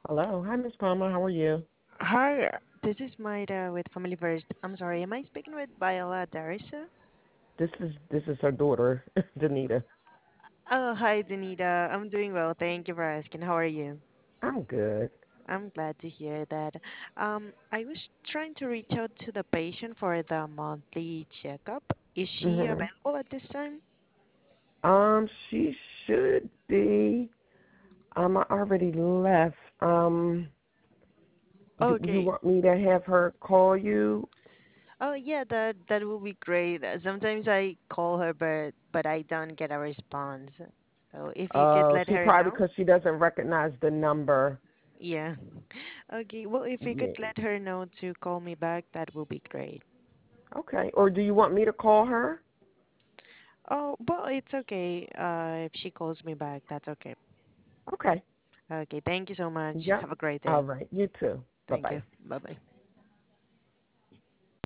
Hello. Hi, Miss Palmer. How are you? Hi, this is Maida with Family First. I'm sorry, am I speaking with Viola Darissa? This is her daughter, Danita. Oh, hi, Danita. I'm doing well. Thank you for asking. How are you? I'm good. I'm glad to hear that. I was trying to reach out to the patient for the monthly checkup. Is she Mhm. available at this time? She should be. I already left. Do you Okay. want me to have her call you? Oh, yeah, that would be great. Sometimes I call her, but I don't get a response. So if you could let She her probably know. because she doesn't recognize the number. Yeah. Okay. Well, if you could Yeah. let her know to call me back, that will be great. Okay. Or do you want me to call her? Oh, well, it's okay. If she calls me back, that's okay. Okay. Okay. Thank you so much. Yep. Have a great All day. right. You too. Bye Thank bye. you. Bye bye.